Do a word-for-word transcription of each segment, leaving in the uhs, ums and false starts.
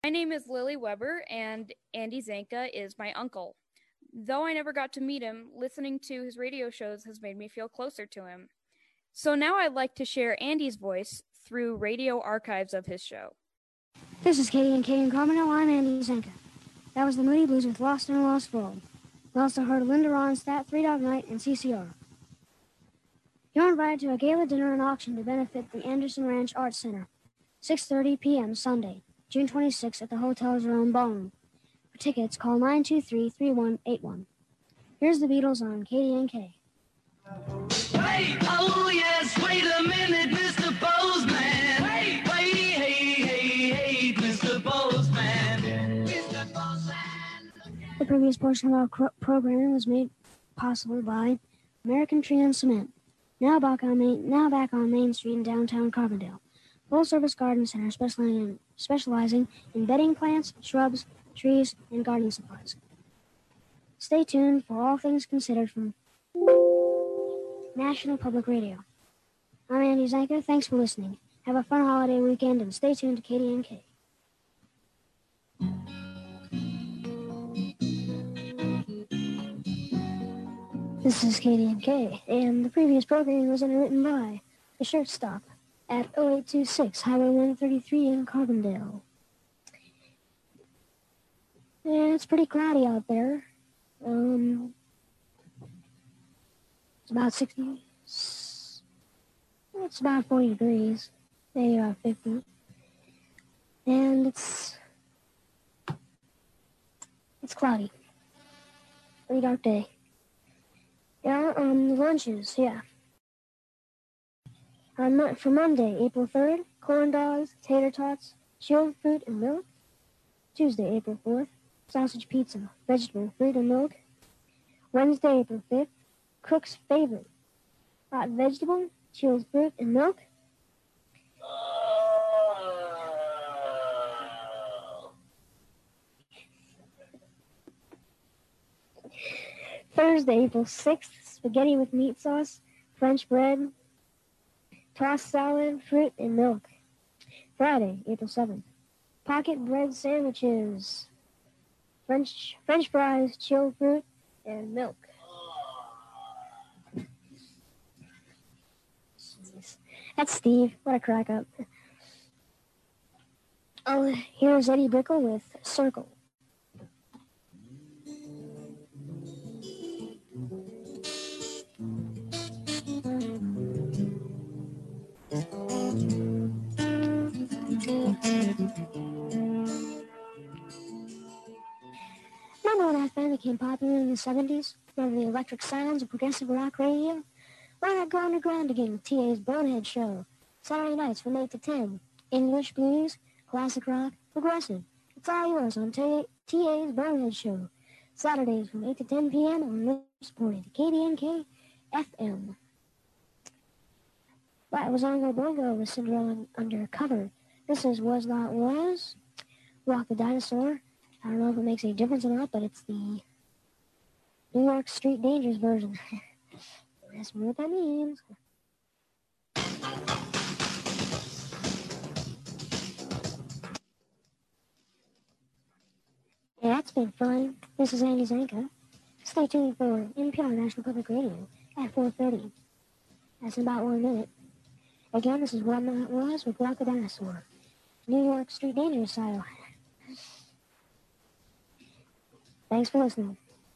My name is Lily Weber, and Andy Zanka is my uncle. Though I never got to meet him, listening to his radio shows has made me feel closer to him. So now I'd like to share Andy's voice through radio archives of his show. This is Katie and Katie and Carmino. I'm Andy Zanka. That was the Moody Blues with Lost in a Lost World. We also heard Linda Ronstadt, Three Dog Night, and C C R. You're invited to a gala dinner and auction to benefit the Anderson Ranch Arts Center. six thirty p.m. Sunday, June twenty-sixth at the Hotel's Rome Ballroom. For tickets, call nine two three, three one eight one. Here's the Beatles on K D N K. Wait, oh yes, wait a minute, Mister Bozeman. Wait, wait, hey, hey, hey, Mister Bozeman. Mister Bozeman. The previous portion of our cro- programming was made possible by American Tree and Cement. Now back on Main, now back on Main Street in downtown Carbondale. Full-service garden center specializing in, specializing in bedding plants, shrubs, trees, and gardening supplies. Stay tuned for all things considered from National Public Radio. I'm Andy Zanka. Thanks for listening. Have a fun holiday weekend and stay tuned to K D N K. This is K D N K, and the previous programming was underwritten by The Shirt Stop at oh eight two six Highway one thirty-three in Carbondale. And it's pretty cloudy out there. Um, it's about sixty. It's about forty degrees. They are fifty. And it's it's cloudy. Pretty dark day. Yeah, um, lunches, yeah. On, for Monday, April third, corn dogs, tater tots, chilled fruit and milk. Tuesday, April fourth, sausage pizza, vegetable, fruit and milk. Wednesday, April fifth, Cook's favorite, hot vegetable, chilled fruit and milk. Thursday, April sixth, spaghetti with meat sauce, French bread, tossed salad, fruit, and milk. Friday, April seventh, pocket bread sandwiches, French French fries, chilled fruit, and milk. Jeez. That's Steve. What a crack up. Oh, here's Eddie Brickell with Circle. Remember when that band became popular in the seventies? Remember the electric sounds of progressive rock radio? Why not go underground again with T A's Bonehead Show? Saturday nights from eight to ten. English, blues, classic rock, progressive. It's all yours on T A's Bonehead Show. Saturdays from eight to ten p.m. on supported K D N K F M. That was Oingo Boingo with Cinderella Undercover. This is Was Not Was, Rock the Dinosaur. I don't know if it makes any difference or not, but it's the New York Street Dangerous version. Ask me what that means. Yeah, that's been fun. This is Andy Zanka. Stay tuned for N P R National Public Radio at four thirty. That's in about one minute. Again, this is What Not Was with Rock the Dinosaur. New York Street Dangerous style. Thanks for listening.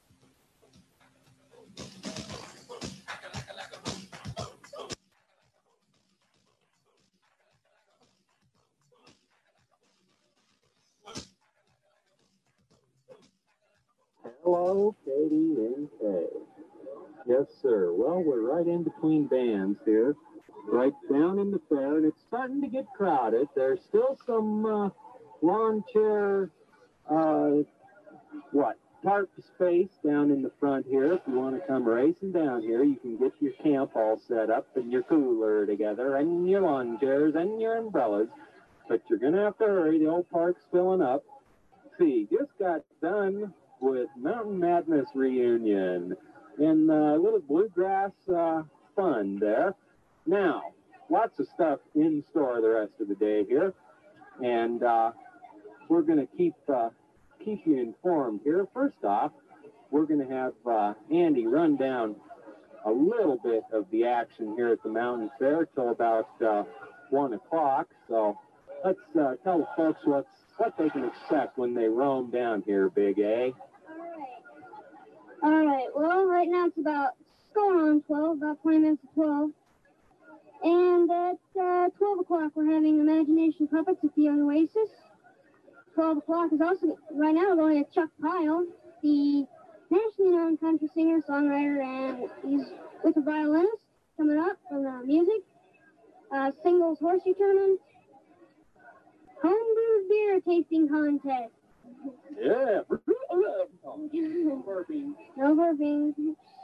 Hello, K D N K. Yes, sir. Well, we're right in between bands here, right down in the fair, and it's starting to get crowded. There's still some uh, lawn chair, uh, what, tarp space down in the front here. If you want to come racing down here, you can get your camp all set up and your cooler together and your lawn chairs and your umbrellas. But you're going to have to hurry. The old park's filling up. See, just got done with Mountain Madness reunion and a uh, little bluegrass uh, fun there. Now, lots of stuff in store the rest of the day here. And uh, we're going to keep uh, keep you informed here. First off, we're going to have uh, Andy run down a little bit of the action here at the Mountain Fair till about uh, one o'clock. So let's uh, tell the folks what's, what they can expect when they roam down here, Big A. All right. Well, right now it's about it's going on twelve, about twenty minutes to twelve. And at uh, twelve o'clock, we're having Imagination Puppets at the Oasis. twelve o'clock is also, right now, we're going to Chuck Pyle, the nationally known country singer, songwriter, and he's with a violinist coming up from the music. Uh, singles horseshoe tournament. Homebrew beer tasting contest. Yeah. No burping. No burping.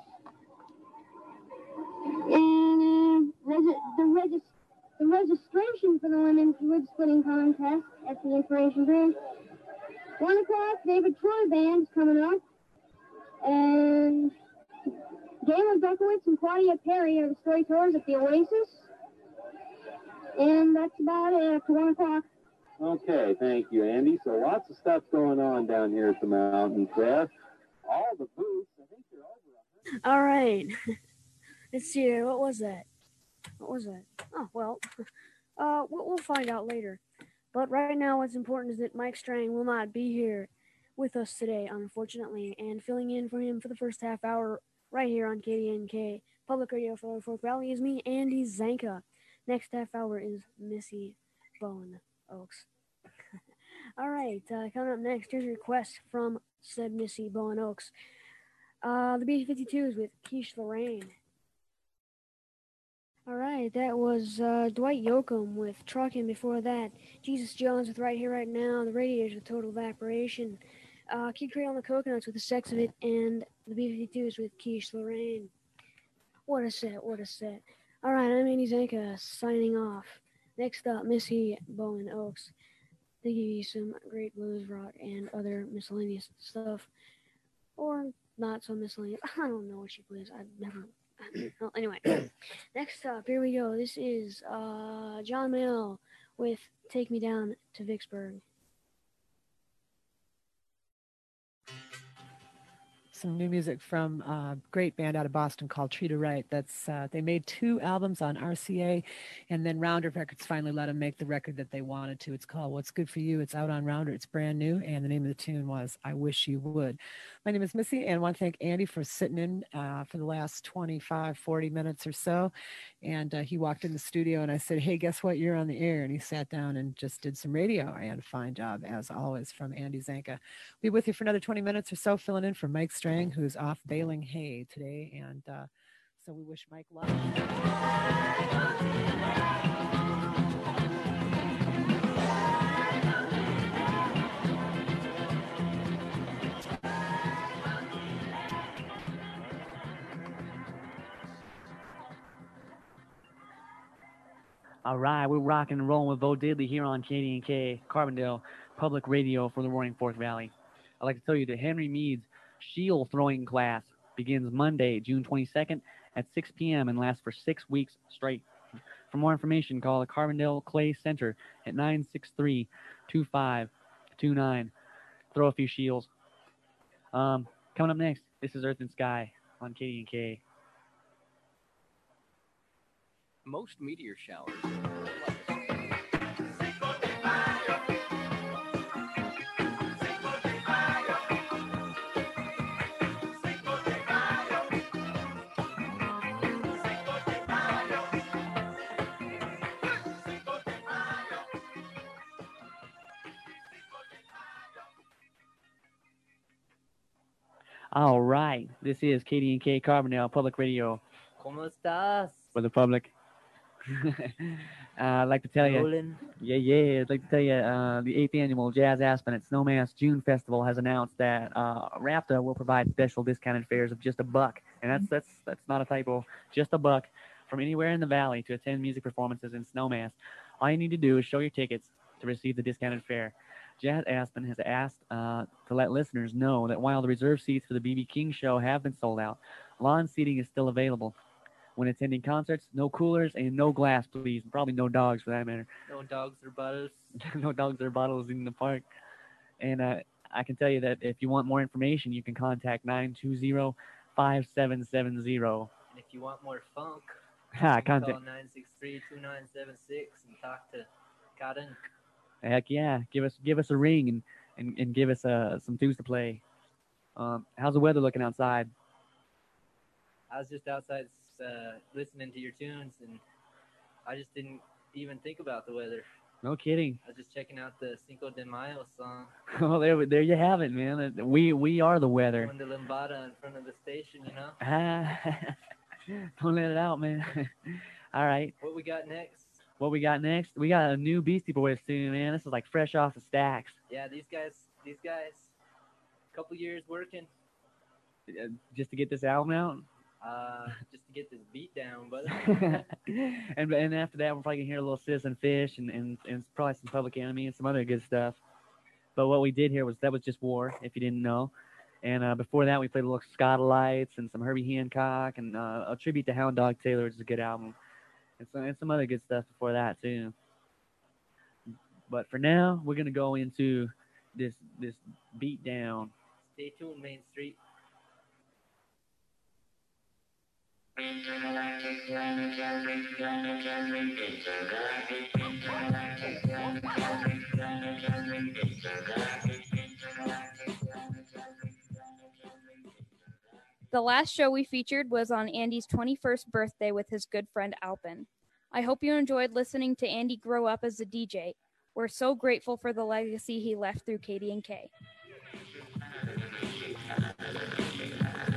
And uh, regi- the, regis- the registration for the women's wood splitting contest at the Inspiration Bridge. One o'clock, David Troy Band is coming up. And Galen Bekowitz and Claudia Perry are the storytellers at the Oasis. And that's about it after one o'clock. Okay, thank you, Andy. So lots of stuff going on down here at the Mountain Fair. All the booths, I think they're over. All right. Let's see here. What was that? What was that? Oh, well, uh, we'll we'll find out later. But right now, what's important is that Mike Strang will not be here with us today, unfortunately, and filling in for him for the first half hour right here on K D N K Public Radio for Lower Fork Valley is me, Andy Zanka. Next half hour is Missy Bowen Oaks. All right, uh, coming up next, here's a request from said Missy Bowen Oaks. Uh, the B fifty-twos with Quiche Lorraine. All right, that was uh, Dwight Yoakam with Truckin'. Before that, Jesus Jones with Right Here, Right Now. The Radiators with Total Evaporation. Uh, Kid Creole and the Coconuts with The Sex of It. And the B fifty-twos with Quiche Lorraine. What a set, what a set. All right, I'm Andy Zanka signing off. Next up, Missy Bowen Oaks. They give you some great blues rock and other miscellaneous stuff. Or not so miscellaneous. I don't know what she plays. I've never... Well, anyway, next up, here we go. This is uh, John Mayall with Take Me Down to Vicksburg. Some new music from a great band out of Boston called Treat Her Right. That's uh, they made two albums on R C A, and then Rounder Records finally let them make the record that they wanted to. It's called What's Good for You. It's out on Rounder. It's brand new, and the name of the tune was I Wish You Would. My name is Missy, and I want to thank Andy for sitting in uh, for the last twenty-five, forty minutes or so. And uh, he walked in the studio, and I said, hey, guess what? You're on the air. And he sat down and just did some radio. I had a fine job, as always, from Andy Zanka. Be with you for another twenty minutes or so, filling in for Mike Strang, who's off baling hay today. And uh, so we wish Mike luck. All right, we're rocking and rolling with Bo Diddley here on K D N K, Carbondale Public Radio for the Roaring Fork Valley. I'd like to tell you that Henry Mead's shield throwing class begins Monday, June twenty-second at six p.m. and lasts for six weeks straight. For more information, call the Carbondale Clay Center at nine six three, two five two nine. Throw a few shields. Um, coming up next, this is Earth and Sky on K D N K. Most meteor showers. All right, this is K D N K Carbondale Public Radio ¿Cómo estás? for the public. uh, I'd like to tell you, Rolling. yeah, yeah, I'd like to tell you, uh, the eighth annual Jazz Aspen at Snowmass June Festival has announced that uh, RAFTA will provide special discounted fares of just a buck, and that's that's that's not a typo, just a buck, from anywhere in the valley to attend music performances in Snowmass. All you need to do is show your tickets to receive the discounted fare. Jazz Aspen has asked uh, to let listeners know that while the reserved seats for the B B King show have been sold out, lawn seating is still available. When attending concerts, no coolers and no glass, please. Probably no dogs for that matter. No dogs or bottles. No dogs or bottles in the park. And uh, I can tell you that if you want more information, you can contact nine two zero, five seven seven zero. And if you want more funk, Ha, you can call contact. nine six three, two nine seven six and talk to Cotton. Heck yeah, give us give us a ring and, and, and give us uh, some tunes to play. Um, how's the weather looking outside? I was just outside uh, listening to your tunes, and I just didn't even think about the weather. No kidding. I was just checking out the Cinco de Mayo song. Well, there, there you have it, man. We we are the weather. Going to Lambada in front of the station, you know? Ah, don't let it out, man. All right. What we got next? What we got next? We got a new Beastie Boys tune, man. This is like fresh off the stacks. Yeah, these guys, these guys, couple years working Uh, Just to get this album out. uh, just to get this beat down, brother. and and after that, we're probably gonna hear a little Citizen Fish and, and, and probably some Public Enemy and some other good stuff. But what we did here was that was just War, if you didn't know. And uh, before that, we played a little Scotalites and some Herbie Hancock and uh, a tribute to Hound Dog Taylor, which is a good album, and some and some other good stuff before that too. But for now, we're gonna go into this this beat down. Stay tuned, Main Street. The last show we featured was on Andy's twenty-first birthday with his good friend Alpin. I hope you enjoyed listening to Andy grow up as a D J. We're so grateful for the legacy he left through Katie and K.